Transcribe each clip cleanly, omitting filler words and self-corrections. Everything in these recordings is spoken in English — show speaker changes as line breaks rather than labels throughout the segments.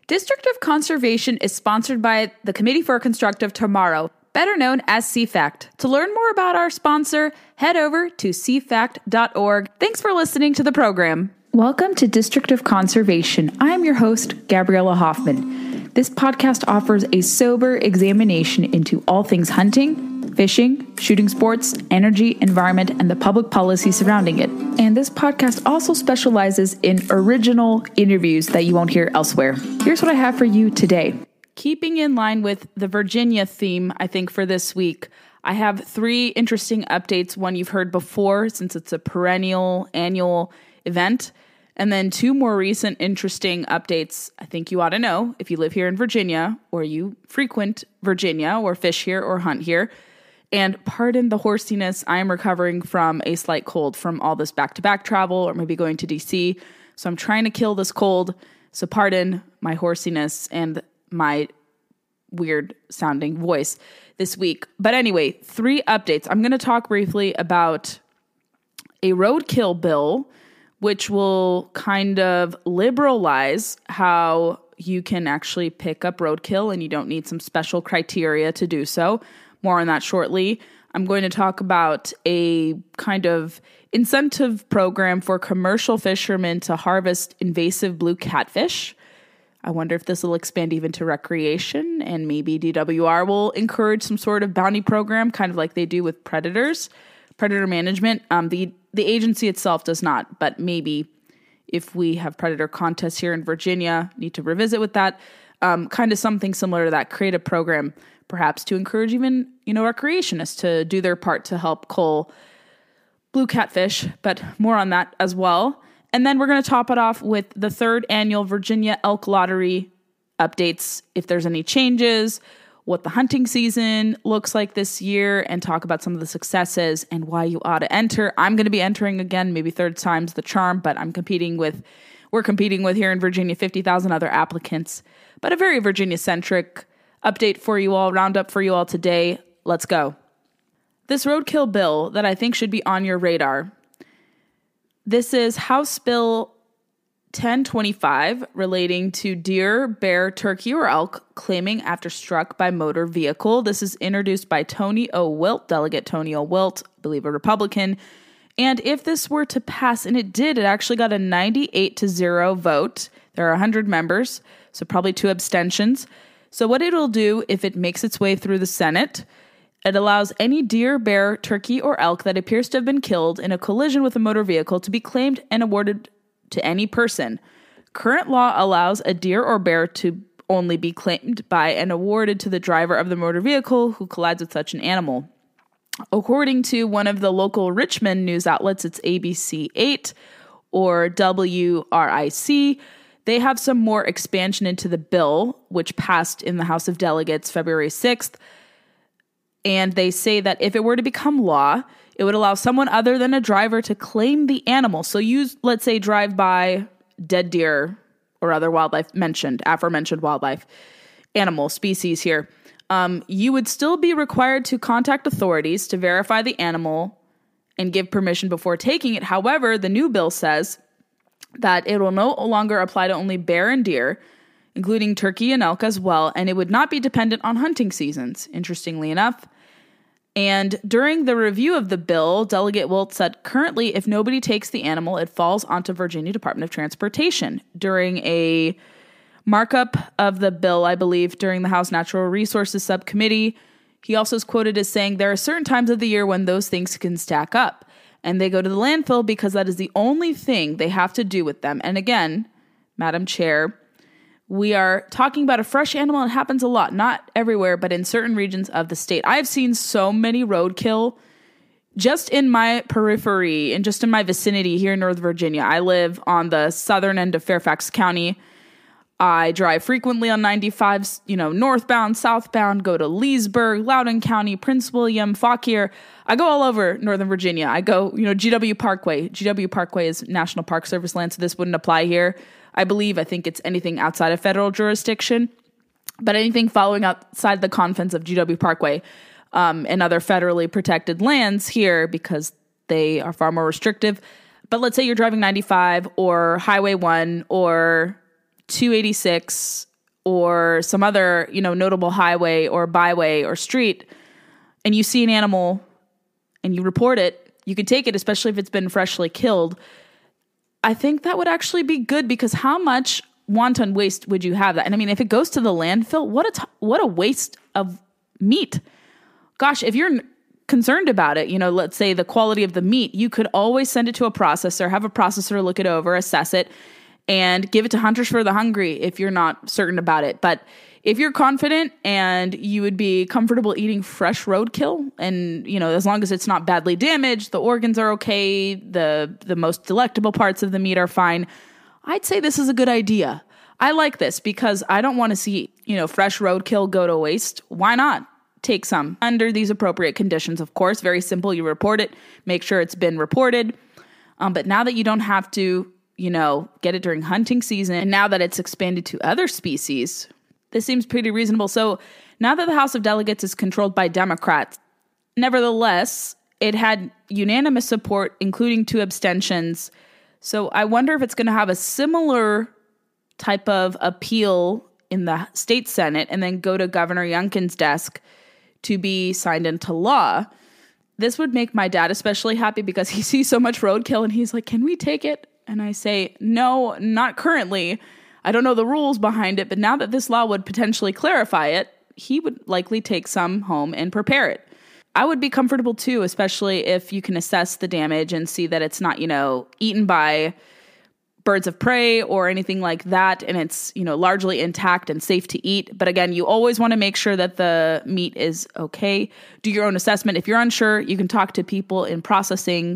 District of Conservation is sponsored by the Committee for a Constructive Tomorrow, better known as CFACT. To learn more about our sponsor, head over to cfact.org. Thanks for listening to the program. Welcome to District of Conservation. I am your host, Gabriella Hoffman. This podcast offers a sober examination into all things hunting, fishing, shooting sports, energy, environment, and the public policy surrounding it. And this podcast also specializes in original interviews that you won't hear elsewhere. Here's what I have for you today. Keeping in line with the Virginia theme, I think, for this week, I have 3 interesting updates. One you've heard before, since it's a perennial annual event. And then 2 more recent interesting updates I think you ought to know if you live here in Virginia or you frequent Virginia or fish here or hunt here. And pardon the horsiness, I am recovering from a slight cold from all this back-to-back travel or maybe going to DC. So I'm trying to kill this cold. So pardon my horsiness and my weird sounding voice this week. But anyway, 3 updates. I'm going to talk briefly about a roadkill bill, which will kind of liberalize how you can actually pick up roadkill and you don't need some special criteria to do so. More on that shortly. I'm going to talk about a kind of incentive program for commercial fishermen to harvest invasive blue catfish. I wonder if this will expand even to recreation, and maybe DWR will encourage some sort of bounty program, kind of like they do with predator management. The agency itself does not, but maybe if we have predator contests here in Virginia, need to revisit with that. Kind of something similar to that, create a program perhaps to encourage even, recreationists to do their part to help cull blue catfish, but more on that as well. And then we're going to top it off with the 3rd annual Virginia Elk Lottery updates, if there's any changes, what the hunting season looks like this year, and talk about some of the successes and why you ought to enter. I'm going to be entering again, maybe 3rd time's the charm, but we're competing with here in Virginia 50,000 other applicants. But a very Virginia-centric update for you all, roundup for you all today. Let's go. This roadkill bill that I think should be on your radar. This is House Bill 1025 relating to deer, bear, turkey, or elk claiming after struck by motor vehicle. This is introduced by Tony O. Wilt, Delegate Tony O. Wilt, I believe a Republican. And if this were to pass, and it did, it actually got a 98-0 vote. There are 100 members, so probably 2 abstentions. So what it'll do if it makes its way through the Senate, it allows any deer, bear, turkey, or elk that appears to have been killed in a collision with a motor vehicle to be claimed and awarded to any person. Current law allows a deer or bear to only be claimed by and awarded to the driver of the motor vehicle who collides with such an animal. According to one of the local Richmond news outlets, it's ABC 8 or WRIC, they have some more expansion into the bill, which passed in the House of Delegates February 6th. And they say that if it were to become law, it would allow someone other than a driver to claim the animal. So let's say, drive by dead deer or other wildlife aforementioned wildlife animal species here. You would still be required to contact authorities to verify the animal and give permission before taking it. However, the new bill says that it will no longer apply to only bear and deer, including turkey and elk as well, and it would not be dependent on hunting seasons, interestingly enough. And during the review of the bill, Delegate Wilt said, currently, if nobody takes the animal, it falls onto Virginia Department of Transportation. During a markup of the bill, I believe, during the House Natural Resources Subcommittee, he also is quoted as saying, there are certain times of the year when those things can stack up, and they go to the landfill because that is the only thing they have to do with them. And again, Madam Chair, we are talking about a fresh animal. It happens a lot, not everywhere, but in certain regions of the state. I've seen so many roadkill just in my periphery and just in my vicinity here in Northern Virginia. I live on the southern end of Fairfax County. I drive frequently on 95, northbound, southbound, go to Leesburg, Loudoun County, Prince William, Fauquier. I go all over Northern Virginia. I go, GW Parkway. GW Parkway is National Park Service land, so this wouldn't apply here. I think it's anything outside of federal jurisdiction, but anything following outside the confines of GW Parkway and other federally protected lands here, because they are far more restrictive. But let's say you're driving 95 or Highway 1 or 286 or some other, notable highway or byway or street, and you see an animal and you report it, you could take it, especially if it's been freshly killed. I think that would actually be good, because how much wanton waste would you have that? And I mean, if it goes to the landfill, what a waste of meat. Gosh, if you're concerned about it, let's say the quality of the meat, you could always send it to a processor, have a processor look it over, assess it, and give it to Hunters for the Hungry if you're not certain about it. But if you're confident and you would be comfortable eating fresh roadkill, and, as long as it's not badly damaged, the organs are okay, the most delectable parts of the meat are fine, I'd say this is a good idea. I like this because I don't want to see, fresh roadkill go to waste. Why not take some under these appropriate conditions? Of course, very simple. You report it, make sure it's been reported. But now that you don't have to, get it during hunting season, and now that it's expanded to other species, this seems pretty reasonable. So now that the House of Delegates is controlled by Democrats, nevertheless, it had unanimous support, including 2 abstentions. So I wonder if it's going to have a similar type of appeal in the state Senate and then go to Governor Youngkin's desk to be signed into law. This would make my dad especially happy, because he sees so much roadkill and he's like, can we take it? And I say, no, not currently. I don't know the rules behind it, but now that this law would potentially clarify it, he would likely take some home and prepare it. I would be comfortable too, especially if you can assess the damage and see that it's not, eaten by birds of prey or anything like that, and it's, largely intact and safe to eat. But again, you always want to make sure that the meat is okay. Do your own assessment. If you're unsure, you can talk to people in processing,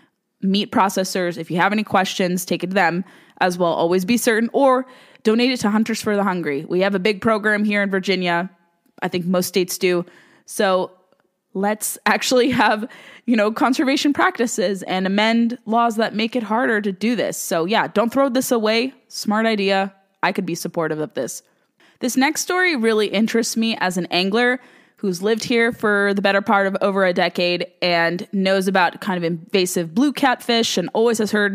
meat processors. If you have any questions, take it to them as well. Always be certain, or donate it to Hunters for the Hungry. We have a big program here in Virginia. I think most states do. So let's actually have, conservation practices and amend laws that make it harder to do this. So yeah, don't throw this away. Smart idea. I could be supportive of this. This next story really interests me as an angler who's lived here for the better part of over a decade and knows about kind of invasive blue catfish and always has heard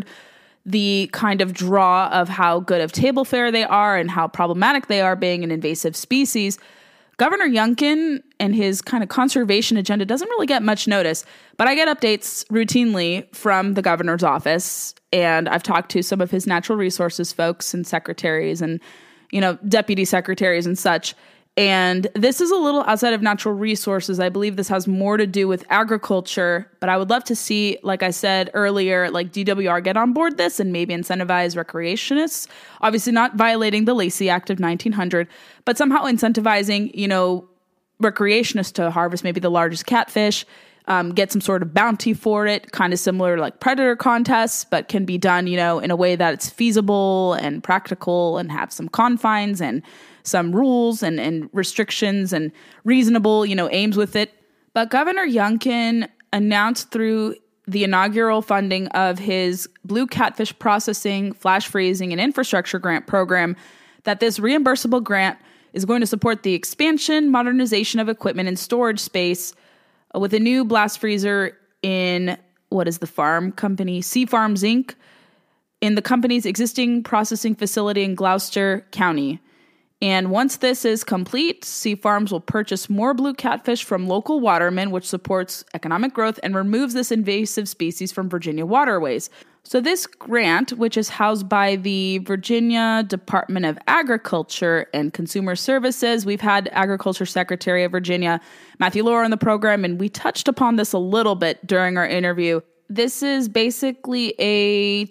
the kind of draw of how good of table fare they are and how problematic they are being an invasive species. Governor Youngkin and his kind of conservation agenda doesn't really get much notice, but I get updates routinely from the governor's office, and I've talked to some of his natural resources folks and secretaries and, deputy secretaries and such. And this is a little outside of natural resources. I believe this has more to do with agriculture, but I would love to see, like I said earlier, like DWR get on board this and maybe incentivize recreationists, obviously not violating the Lacey Act of 1900, but somehow incentivizing, recreationists to harvest maybe the largest catfish, get some sort of bounty for it, kind of similar to like predator contests, but can be done, in a way that it's feasible and practical and have some confines and some rules and restrictions and reasonable, aims with it. But Governor Youngkin announced through the inaugural funding of his blue catfish processing, flash freezing, and infrastructure grant program that this reimbursable grant is going to support the expansion, modernization of equipment and storage space with a new blast freezer in, what is the farm company? Sea Farms Inc., in the company's existing processing facility in Gloucester County. And once this is complete, Sea Farms will purchase more blue catfish from local watermen, which supports economic growth and removes this invasive species from Virginia waterways. So this grant, which is housed by the Virginia Department of Agriculture and Consumer Services, we've had Agriculture Secretary of Virginia, Matthew Lauer, on the program, and we touched upon this a little bit during our interview. This is basically a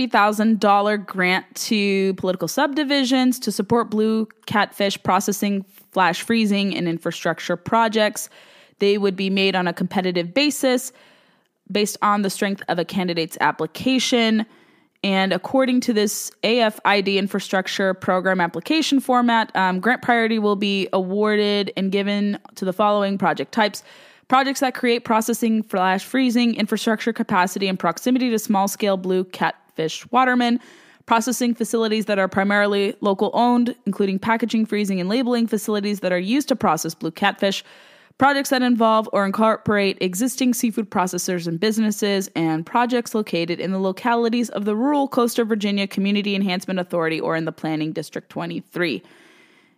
$250,000 grant to political subdivisions to support blue catfish processing, flash freezing, and infrastructure projects. They would be made on a competitive basis based on the strength of a candidate's application. And according to this AFID infrastructure program application format, grant priority will be awarded and given to the following project types: projects that create processing, flash freezing, infrastructure capacity, and proximity to small-scale blue catfish watermen; processing facilities that are primarily local owned, including packaging, freezing, and labeling facilities that are used to process blue catfish; projects that involve or incorporate existing seafood processors and businesses; and projects located in the localities of the Rural Coastal Virginia Community Enhancement Authority or in the Planning District 23.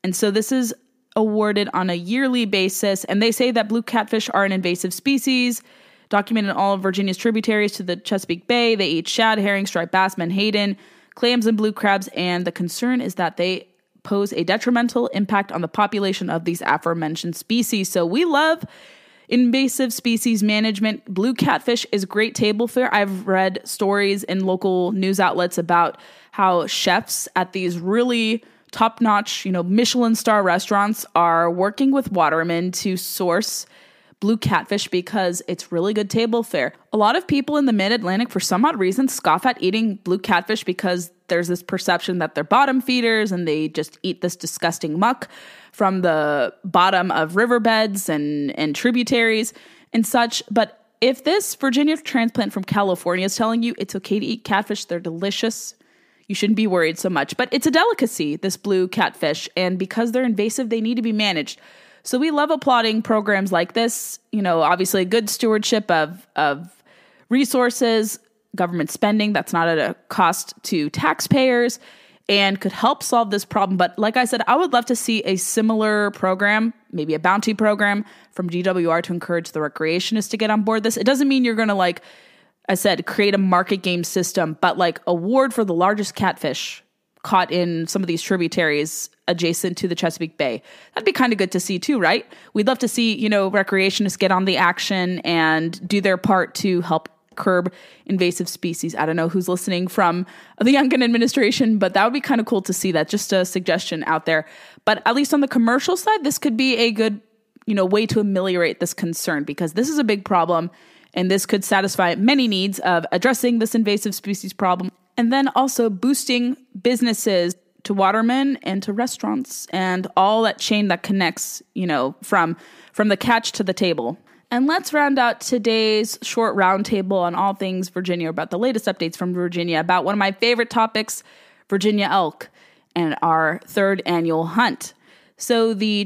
And so this is awarded on a yearly basis. And they say that blue catfish are an invasive species, documented in all of Virginia's tributaries to the Chesapeake Bay. They eat shad, herring, striped bass, menhaden, clams, and blue crabs. And the concern is that they pose a detrimental impact on the population of these aforementioned species. So we love invasive species management. Blue catfish is great table fare. I've read stories in local news outlets about how chefs at these really top-notch, Michelin star restaurants are working with watermen to source blue catfish because it's really good table fare. A lot of people in the mid-Atlantic, for some odd reason, scoff at eating blue catfish because there's this perception that they're bottom feeders and they just eat this disgusting muck from the bottom of riverbeds and tributaries and such. But if this Virginia transplant from California is telling you it's okay to eat catfish, they're delicious, you shouldn't be worried so much. But it's a delicacy, this blue catfish, and because they're invasive, they need to be managed. So we love applauding programs like this, obviously good stewardship of resources, government spending that's not at a cost to taxpayers and could help solve this problem. But like I said, I would love to see a similar program, maybe a bounty program from DWR to encourage the recreationists to get on board this. It doesn't mean you're going to, like I said, create a market game system, but like award for the largest catfish caught in some of these tributaries adjacent to the Chesapeake Bay. That'd be kind of good to see too, right? We'd love to see, recreationists get on the action and do their part to help curb invasive species. I don't know who's listening from the Youngkin administration, but that would be kind of cool to see that. Just a suggestion out there. But at least on the commercial side, this could be a good, way to ameliorate this concern because this is a big problem and this could satisfy many needs of addressing this invasive species problem and then also boosting businesses to watermen and to restaurants and all that chain that connects, from the catch to the table. And let's round out today's short roundtable on all things Virginia, about the latest updates from Virginia, about one of my favorite topics, Virginia elk, and our third annual hunt. So the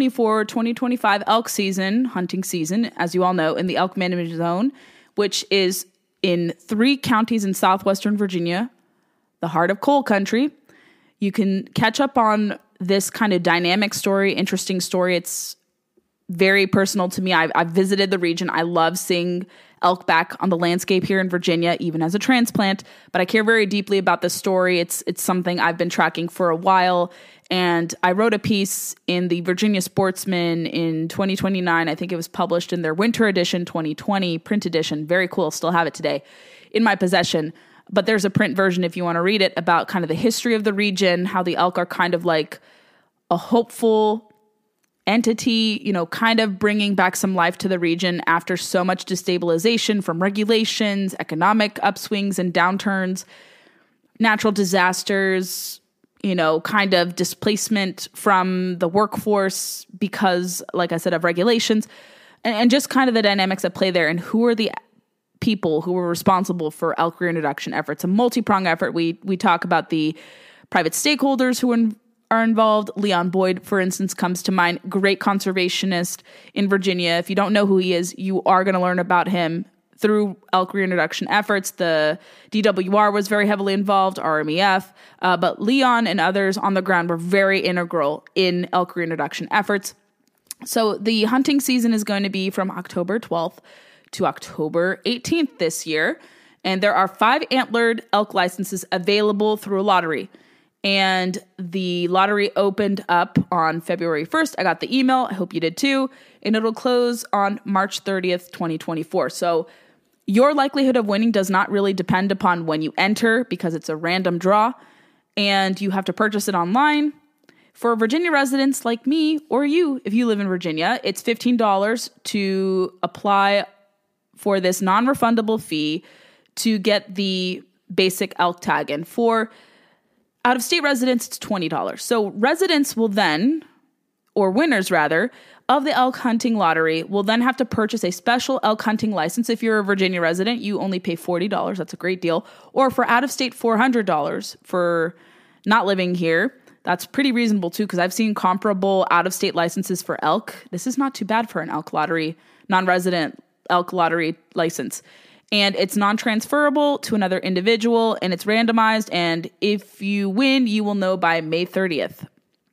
2024-2025 elk season, hunting season, as you all know, in the Elk Management Zone, which is in 3 counties in southwestern Virginia, the heart of coal country. You can catch up on this kind of dynamic story, interesting story. It's very personal to me. I've visited the region. I love seeing elk back on the landscape here in Virginia, even as a transplant, but I care very deeply about this story. It's something I've been tracking for a while, and I wrote a piece in the Virginia Sportsman in 2029. I think it was published in their winter edition, 2020 print edition. Very cool. Still have it today in my possession. But there's a print version if you want to read it about kind of the history of the region, how the elk are kind of like a hopeful entity, kind of bringing back some life to the region after so much destabilization from regulations, economic upswings and downturns, natural disasters, kind of displacement from the workforce because, like I said, of regulations, and just kind of the dynamics at play there and who are the people who were responsible for elk reintroduction efforts. A multi-pronged effort. We talk about the private stakeholders who are involved. Leon Boyd, for instance, comes to mind. Great conservationist in Virginia. If you don't know who he is, you are going to learn about him through elk reintroduction efforts. The DWR was very heavily involved, RMEF, but Leon and others on the ground were very integral in elk reintroduction efforts. So the hunting season is going to be from October 12th to October 18th this year. And there are 5 antlered elk licenses available through a lottery. And the lottery opened up on February 1st. I got the email. I hope you did too. And it'll close on March 30th, 2024. So your likelihood of winning does not really depend upon when you enter because it's a random draw and you have to purchase it online. For Virginia residents like me or you, if you live in Virginia, it's $15 to apply for this non-refundable fee to get the basic elk tag. And for out-of-state residents, it's $20. So residents will then, or winners rather, of the elk hunting lottery will then have to purchase a special elk hunting license. If you're a Virginia resident, you only pay $40. That's a great deal. Or for out-of-state, $400 for not living here. That's pretty reasonable too, because I've seen comparable out-of-state licenses for elk. This is not too bad for an elk lottery, non-resident elk lottery license. And it's non-transferable to another individual, and it's randomized. And if you win, you will know by May 30th.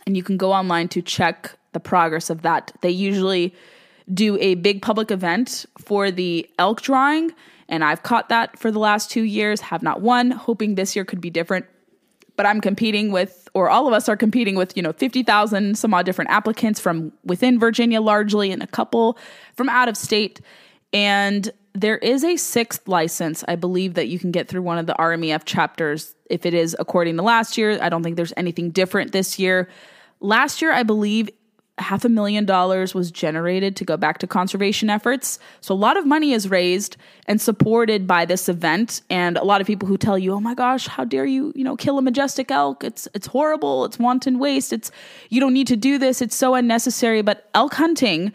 And you can go online to check the progress of that. They usually do a big public event for the elk drawing, and I've caught that for the last 2 years, have not won, hoping this year could be different. But I'm competing with, or all of us are competing with, 50,000 some odd different applicants from within Virginia largely, and a couple from out of state. And there is a 6th license, I believe, that you can get through one of the RMEF chapters. If it is according to last year, I don't think there's anything different this year. Last year, I believe $500,000 was generated to go back to conservation efforts. So a lot of money is raised and supported by this event. And a lot of people who tell you, oh my gosh, how dare you, kill a majestic elk? It's horrible. It's wanton waste. You don't need to do this. It's so unnecessary. But elk hunting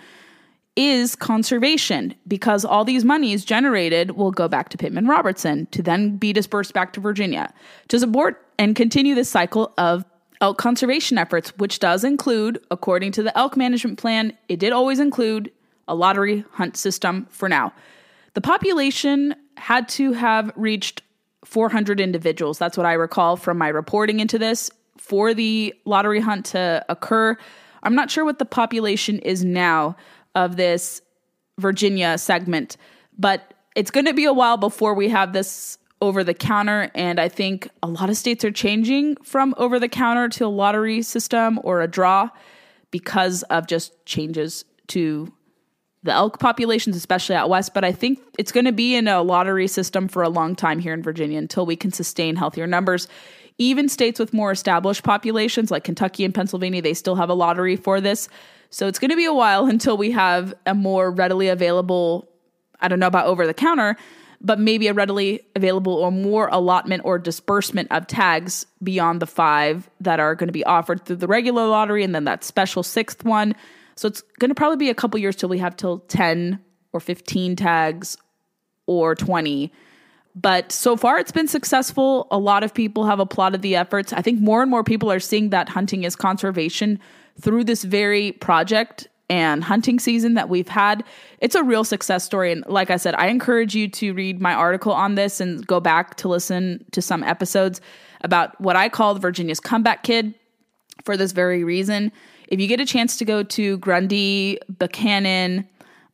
is conservation, because all these monies generated will go back to Pittman-Robertson to then be dispersed back to Virginia to support and continue this cycle of elk conservation efforts, which does include, according to the elk management plan, it did always include a lottery hunt system for now. The population had to have reached 400 individuals. That's what I recall from my reporting into this for the lottery hunt to occur. I'm not sure what the population is now of this Virginia segment, but it's going to be a while before we have this over the counter. And I think a lot of states are changing from over the counter to a lottery system or a draw because of just changes to the elk populations, especially out west. But I think it's going to be in a lottery system for a long time here in Virginia until we can sustain healthier numbers. Even states with more established populations like Kentucky and Pennsylvania, they still have a lottery for this. So it's going to be a while until we have a more readily available, I don't know about over the counter, but maybe a readily available or more allotment or disbursement of tags beyond the 5 that are going to be offered through the regular lottery and then that special 6th one. So it's going to probably be a couple years till we have till 10 or 15 tags or 20. But so far it's been successful. A lot of people have applauded the efforts. I think more and more people are seeing that hunting is conservation through this very project and hunting season that we've had. It's a real success story. And like I said, I encourage you to read my article on this and go back to listen to some episodes about what I call Virginia's comeback kid for this very reason. If you get a chance to go to Grundy, Buchanan,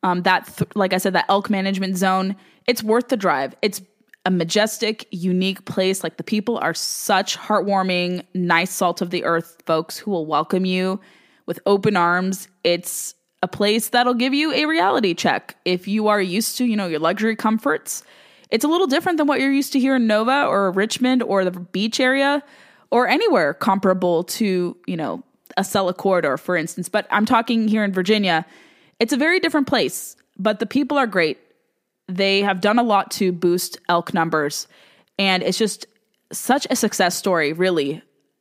like I said, that elk management zone, it's worth the drive. It's a majestic, unique place. Like the people are such heartwarming, nice salt of the earth folks who will welcome you with open arms. It's a place that'll give you a reality check. If you are used to, your luxury comforts, it's a little different than what you're used to here in Nova or Richmond or the beach area or anywhere comparable to, a Acela corridor, for instance. But I'm talking here in Virginia. It's a very different place, but the people are great. They have done a lot to boost elk numbers. And it's just such a success story, really,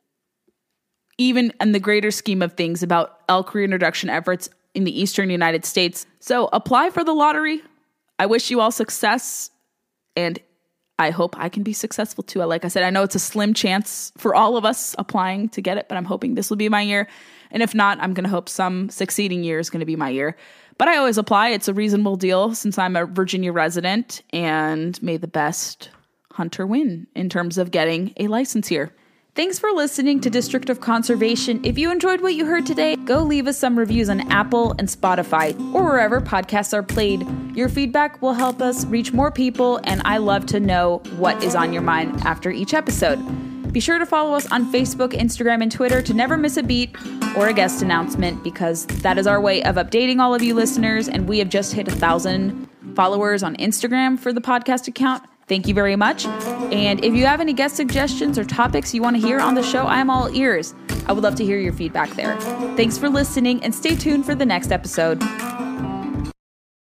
even in the greater scheme of things about elk reintroduction efforts in the eastern United States. So apply for the lottery. I wish you all success, and I hope I can be successful too. Like I said, I know it's a slim chance for all of us applying to get it, but I'm hoping this will be my year. And if not, I'm going to hope some succeeding year is going to be my year. But I always apply. It's a reasonable deal since I'm a Virginia resident, and may the best hunter win in terms of getting a license here. Thanks for listening to District of Conservation. If you enjoyed what you heard today, go leave us some reviews on Apple and Spotify or wherever podcasts are played. Your feedback will help us reach more people, and I love to know what is on your mind after each episode. Be sure to follow us on Facebook, Instagram, and Twitter to never miss a beat or a guest announcement, because that is our way of updating all of you listeners, and we have just hit 1,000 followers on Instagram for the podcast account. Thank you very much. And if you have any guest suggestions or topics you want to hear on the show, I am all ears. I would love to hear your feedback there. Thanks for listening, and stay tuned for the next episode.